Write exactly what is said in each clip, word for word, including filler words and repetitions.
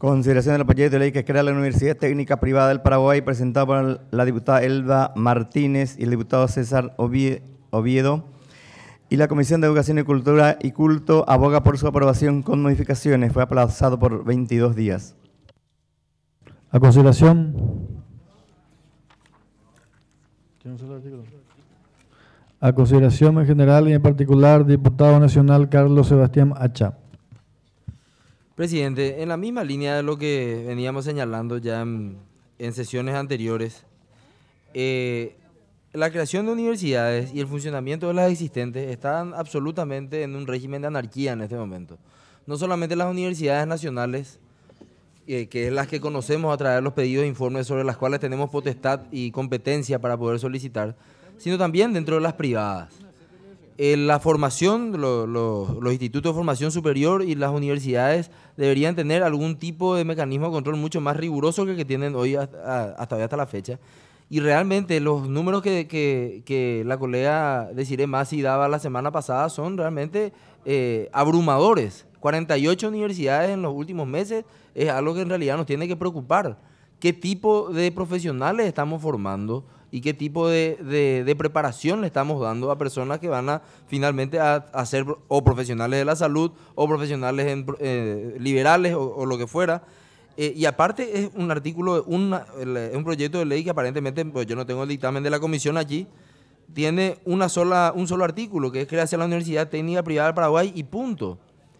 Consideración del proyecto de ley que crea la Universidad Técnica Privada del Paraguay, presentado por la diputada Elba Martínez y el diputado César Oviedo. Y la Comisión de Educación y Cultura y Culto aboga por su aprobación con modificaciones. Fue aplazado por veintidós días. A consideración. A consideración en general y en particular, diputado nacional Carlos Sebastián Hacha. Presidente, en la misma línea de lo que veníamos señalando ya en, en sesiones anteriores, eh, la creación de universidades y el funcionamiento de las existentes están absolutamente en un régimen de anarquía en este momento. No solamente las universidades nacionales, eh, que es las que conocemos a través de los pedidos de informes sobre las cuales tenemos potestad y competencia para poder solicitar, sino también dentro de las privadas. Eh, la formación, lo, lo, los institutos de formación superior y las universidades deberían tener algún tipo de mecanismo de control mucho más riguroso que el que tienen hoy hasta, hasta hoy hasta la fecha. Y realmente los números que, que, que la colega Desiree Masi daba la semana pasada son realmente eh, abrumadores. cuarenta y ocho universidades en los últimos meses es algo que en realidad nos tiene que preocupar. ¿Qué tipo de profesionales estamos formando y qué tipo de, de, de preparación le estamos dando a personas que van a finalmente a, a ser o profesionales de la salud o profesionales en, eh, liberales o, o lo que fuera? Eh, y aparte es un artículo, una, es un proyecto de ley que aparentemente, pues yo no tengo el dictamen de la comisión allí, tiene una sola, un solo artículo, que es crearse la Universidad Técnica Privada del Paraguay y punto.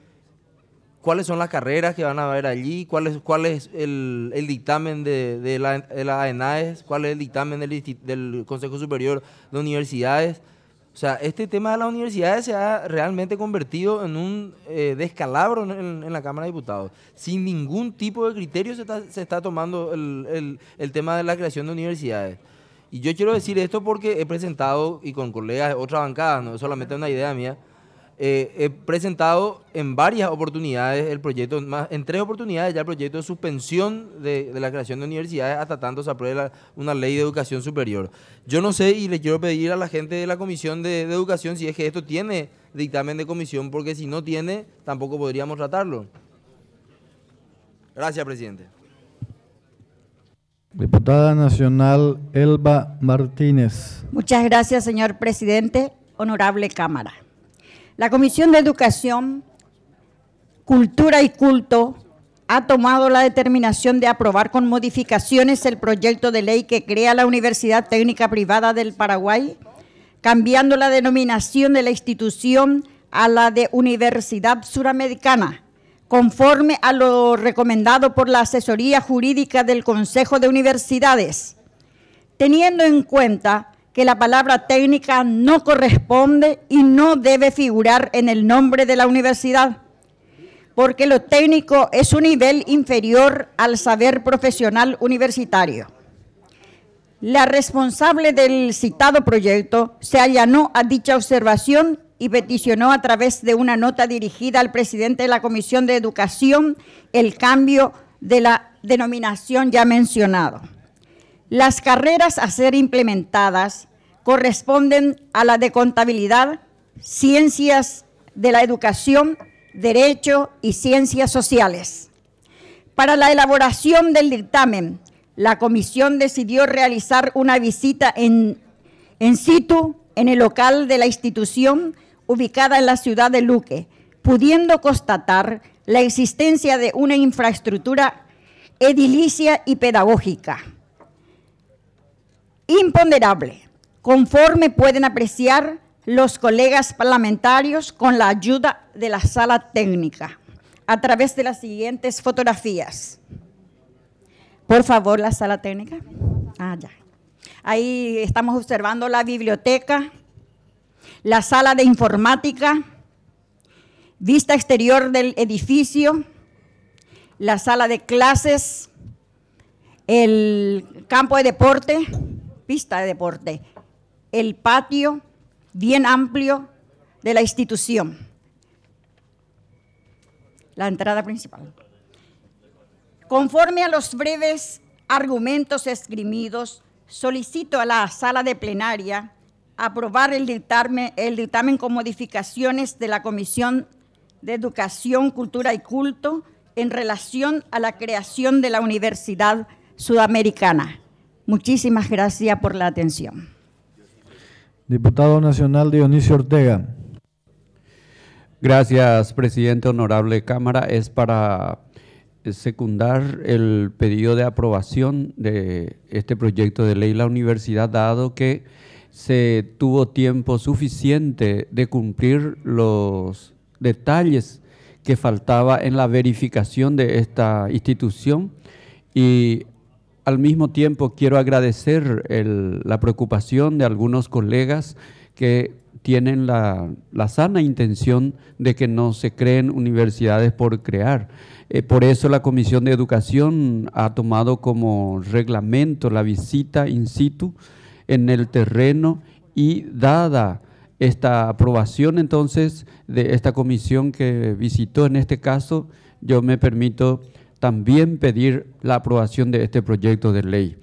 ¿Cuáles son las carreras que van a haber allí? ¿Cuál es, cuál es el, el dictamen de, de, la, de la ENAES? ¿Cuál es el dictamen del, del Consejo Superior de Universidades? O sea, este tema de las universidades se ha realmente convertido en un eh, descalabro en, en la Cámara de Diputados. Sin ningún tipo de criterio se está, se está tomando el, el, el tema de la creación de universidades. Y yo quiero decir esto porque he presentado, y con colegas de otras bancadas, no es solamente una idea mía, Eh, he presentado en varias oportunidades el proyecto, más, en tres oportunidades ya el proyecto de suspensión de, de la creación de universidades hasta tanto se apruebe la, una ley de educación superior. Yo no sé y le quiero pedir a la gente de la Comisión de, de Educación si es que esto tiene dictamen de comisión, porque si no tiene, tampoco podríamos tratarlo. Gracias, presidente. Diputada nacional Elba Martínez. Muchas gracias, señor presidente. Honorable Cámara. La Comisión de Educación, Cultura y Culto ha tomado la determinación de aprobar con modificaciones el proyecto de ley que crea la Universidad Técnica Privada del Paraguay, cambiando la denominación de la institución a la de Universidad Suramericana, conforme a lo recomendado por la asesoría jurídica del Consejo de Universidades, teniendo en cuenta que la palabra técnica no corresponde y no debe figurar en el nombre de la universidad, porque lo técnico es un nivel inferior al saber profesional universitario. La responsable del citado proyecto se allanó a dicha observación y peticionó a través de una nota dirigida al presidente de la Comisión de Educación el cambio de la denominación ya mencionado. Las carreras a ser implementadas corresponden a la de Contabilidad, Ciencias de la Educación, Derecho y Ciencias Sociales. Para la elaboración del dictamen, la comisión decidió realizar una visita en, en situ en el local de la institución ubicada en la ciudad de Luque, pudiendo constatar la existencia de una infraestructura edilicia y pedagógica imponderable, conforme pueden apreciar los colegas parlamentarios con la ayuda de la sala técnica, a través de las siguientes fotografías. Por favor, la sala técnica. Ah, ya. Ahí estamos observando la biblioteca, la sala de informática, vista exterior del edificio, la sala de clases, el campo de deporte, pista de deporte, el patio bien amplio de la institución, la entrada principal. Conforme a los breves argumentos esgrimidos, solicito a la sala de plenaria aprobar el dictamen, el dictamen con modificaciones de la Comisión de Educación, Cultura y Culto, en relación a la creación de la Universidad Sudamericana. Muchísimas gracias por la atención. Diputado Nacional Dionisio Ortega. Gracias, presidente. Honorable Cámara. Es para secundar el pedido de aprobación de este proyecto de ley la universidad, dado que se tuvo tiempo suficiente de cumplir los detalles que faltaba en la verificación de esta institución, y al mismo tiempo quiero agradecer el, la preocupación de algunos colegas que tienen la, la sana intención de que no se creen universidades por crear. Eh, por eso la Comisión de Educación ha tomado como reglamento la visita in situ en el terreno, y dada esta aprobación entonces de esta comisión que visitó en este caso, yo me permito también pedir la aprobación de este proyecto de ley.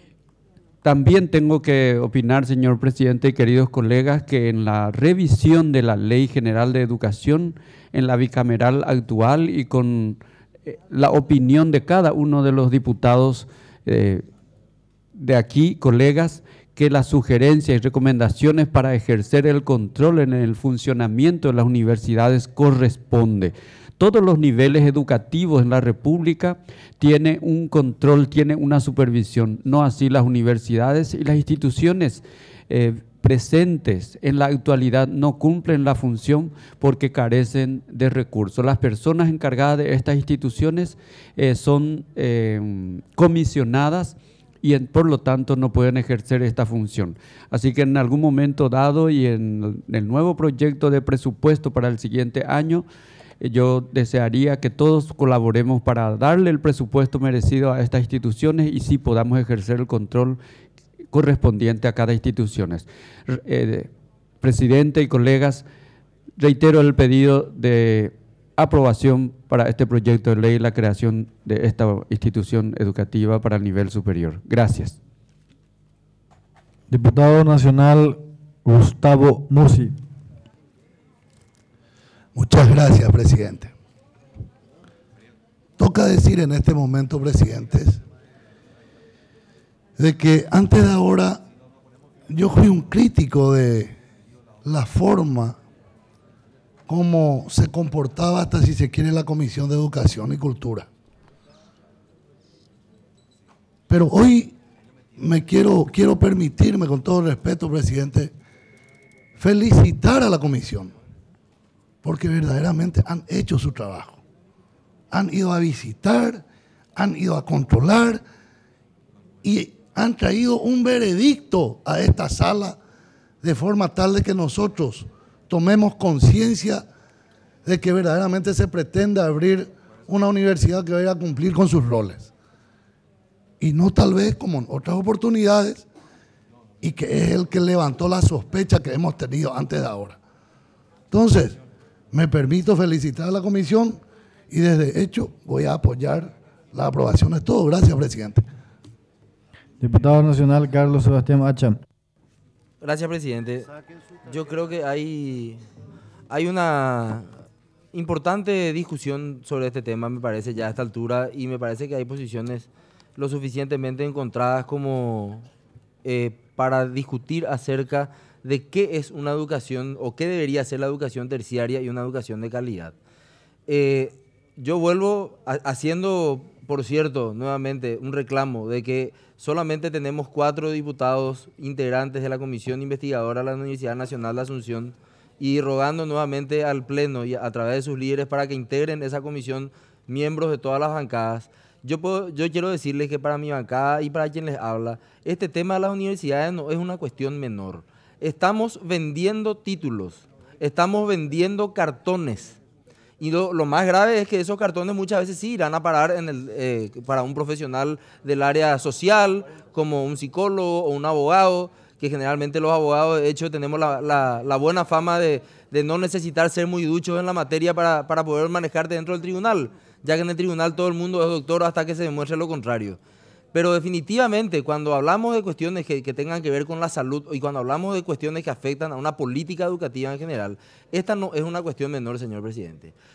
También tengo que opinar, señor presidente y queridos colegas, que en la revisión de la Ley General de Educación, en la bicameral actual y con la opinión de cada uno de los diputados eh, de aquí, colegas, que las sugerencias y recomendaciones para ejercer el control en el funcionamiento de las universidades corresponde. Todos los niveles educativos en la República tienen un control, tienen una supervisión, no así las universidades, y las instituciones eh, presentes en la actualidad no cumplen la función porque carecen de recursos. Las personas encargadas de estas instituciones eh, son eh, comisionadas y en, por lo tanto no pueden ejercer esta función. Así que en algún momento dado y en el nuevo proyecto de presupuesto para el siguiente año, yo desearía que todos colaboremos para darle el presupuesto merecido a estas instituciones y sí podamos ejercer el control correspondiente a cada institución. Eh, presidente y colegas, reitero el pedido de aprobación para este proyecto de ley, la creación de esta institución educativa para el nivel superior. Gracias. Diputado Nacional Gustavo Mursi. Muchas gracias, presidente. Toca decir en este momento, presidentes, de que antes de ahora yo fui un crítico de la forma como se comportaba, hasta si se quiere, la Comisión de Educación y Cultura. Pero hoy me quiero, quiero permitirme, con todo respeto, presidente, felicitar a la comisión, porque verdaderamente han hecho su trabajo. Han ido a visitar, han ido a controlar y han traído un veredicto a esta sala de forma tal de que nosotros tomemos conciencia de que verdaderamente se pretende abrir una universidad que vaya a cumplir con sus roles. Y no tal vez como en otras oportunidades, y que es el que levantó la sospecha que hemos tenido antes de ahora. Entonces, me permito felicitar a la comisión y desde hecho voy a apoyar la aprobación de todo. Gracias, presidente. Diputado Nacional Carlos Sebastián Hacha. Gracias, presidente. Yo creo que hay, hay una importante discusión sobre este tema, me parece, ya a esta altura, y me parece que hay posiciones lo suficientemente encontradas como eh, para discutir acerca de qué es una educación o qué debería ser la educación terciaria y una educación de calidad. Eh, yo vuelvo a, haciendo, por cierto, nuevamente un reclamo de que solamente tenemos cuatro diputados integrantes de la Comisión Investigadora de la Universidad Nacional de Asunción, y rogando nuevamente al Pleno y a través de sus líderes para que integren esa comisión miembros de todas las bancadas. Yo, puedo, yo quiero decirles que para mi bancada y para quien les habla, este tema de las universidades no es una cuestión menor. Estamos vendiendo títulos, estamos vendiendo cartones. Y lo, lo más grave es que esos cartones muchas veces sí irán a parar en el, eh, para un profesional del área social, como un psicólogo o un abogado, que generalmente los abogados, de hecho, tenemos la, la, la buena fama de, de no necesitar ser muy duchos en la materia para, para poder manejarte dentro del tribunal, ya que en el tribunal todo el mundo es doctor hasta que se demuestre lo contrario. Pero definitivamente, cuando hablamos de cuestiones que, que tengan que ver con la salud y cuando hablamos de cuestiones que afectan a una política educativa en general, esta no es una cuestión menor, señor presidente.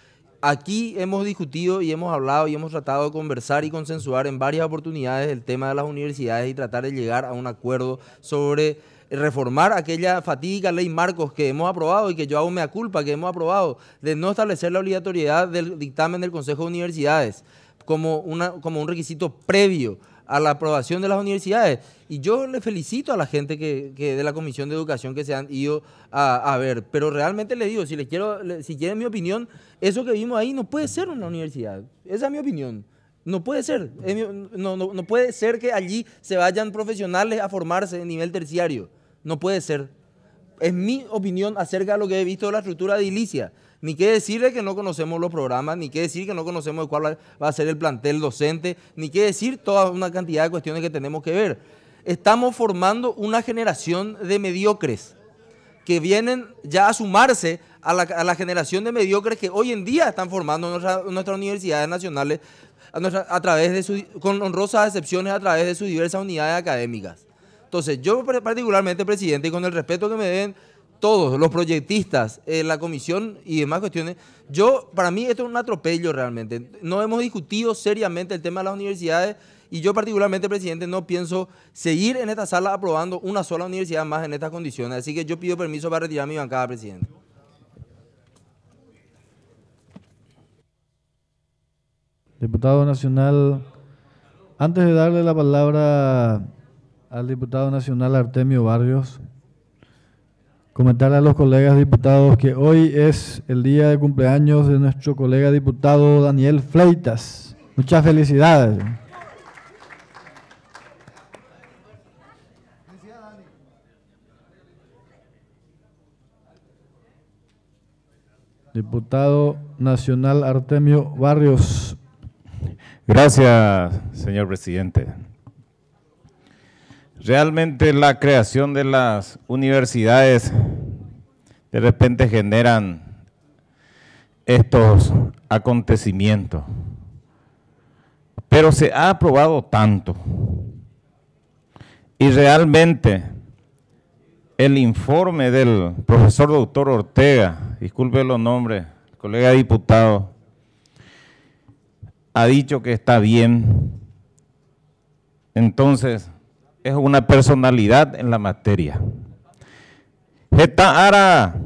aquí hemos discutido y hemos hablado y hemos tratado de conversar y consensuar en varias oportunidades el tema de las universidades y tratar de llegar a un acuerdo sobre reformar aquella fatídica ley Marcos que hemos aprobado y que yo hago mea culpa, que hemos aprobado, de no establecer la obligatoriedad del dictamen del Consejo de Universidades como, una, como un requisito previo a la aprobación de las universidades. Y yo le felicito a la gente que, que de la Comisión de Educación que se han ido a, a ver, pero realmente le digo, si les quiero, le, si quieren mi opinión, eso que vimos ahí no puede ser una universidad. Esa es mi opinión. No puede ser. No, no, no puede ser que allí se vayan profesionales a formarse en nivel terciario. No puede ser. Es mi opinión acerca de lo que he visto de la estructura edilicia. Ni qué decirle que no conocemos los programas, ni qué decir que no conocemos cuál va a ser el plantel docente, ni qué decir toda una cantidad de cuestiones que tenemos que ver. Estamos formando una generación de mediocres que vienen ya a sumarse a la, a la generación de mediocres que hoy en día están formando nuestra, nuestras universidades nacionales a, nuestra, a través de su, con honrosas excepciones a través de sus diversas unidades académicas. Entonces, yo particularmente, presidente, y con el respeto que me deben todos los proyectistas, eh, la comisión y demás cuestiones, yo, para mí esto es un atropello realmente. No hemos discutido seriamente el tema de las universidades y yo particularmente, presidente, no pienso seguir en esta sala aprobando una sola universidad más en estas condiciones. Así que yo pido permiso para retirar mi bancada, presidente. Diputado nacional, antes de darle la palabra al diputado nacional Artemio Barrios, comentarle a los colegas diputados que hoy es el día de cumpleaños de nuestro colega diputado Daniel Fleitas. Muchas felicidades. Diputado nacional Artemio Barrios. Gracias, señor presidente. Realmente la creación de las universidades de repente generan estos acontecimientos, pero se ha aprobado tanto y realmente el informe del profesor doctor Ortega, disculpe los nombres, colega diputado, ha dicho que está bien. Entonces, es una personalidad en la materia. Esta ara,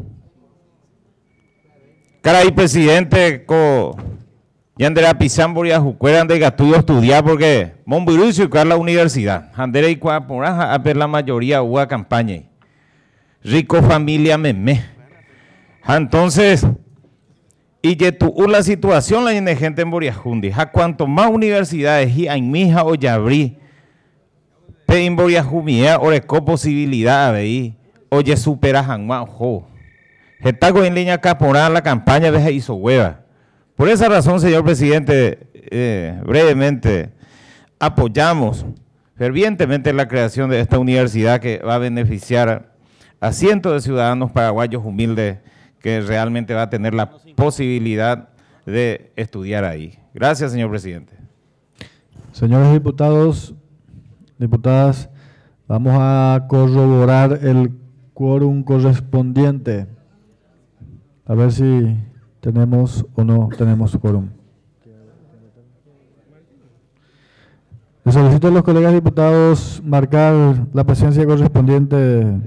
caray, presidente, co Yandera Pizamboria, Jucueran de Gatuyo estudiar porque Monbirucio y la universidad. Andera y Cuaporaja, a ver la mayoría hubo campaña. Rico familia meme. Entonces, y que tu la situación la tiene gente en Boriajundi. A cuanto más universidades y en mija o yabrí, pe en Boriajumia, oreco posibilidad de oye supera hanma ojo. Está en línea caporal la campaña de hizo hueva. Por esa razón, señor presidente, eh, brevemente, apoyamos fervientemente la creación de esta universidad que va a beneficiar a cientos de ciudadanos paraguayos humildes que realmente va a tener la posibilidad de estudiar ahí. Gracias, señor presidente. Señores diputados, diputadas, vamos a corroborar el quórum correspondiente. A ver si tenemos o no tenemos quórum. Les solicito a los colegas diputados marcar la presencia correspondiente.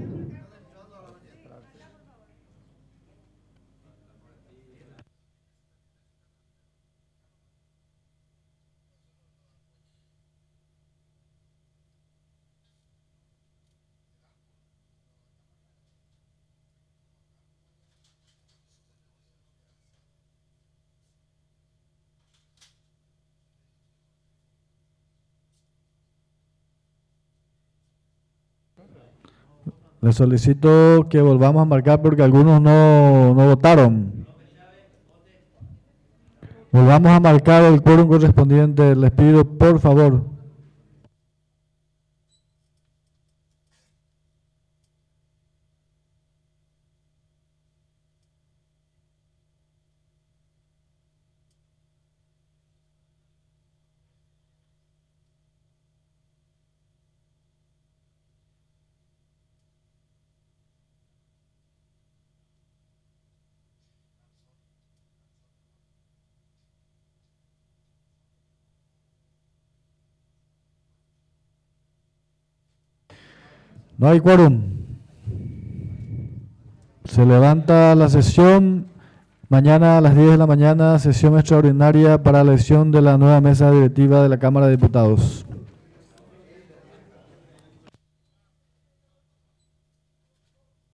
Les solicito que volvamos a marcar porque algunos no, no votaron. Volvamos a marcar el quórum correspondiente. Les pido, por favor. No hay quórum. Se levanta la sesión. Mañana a las diez de la mañana, sesión extraordinaria para la elección de la nueva mesa directiva de la Cámara de Diputados.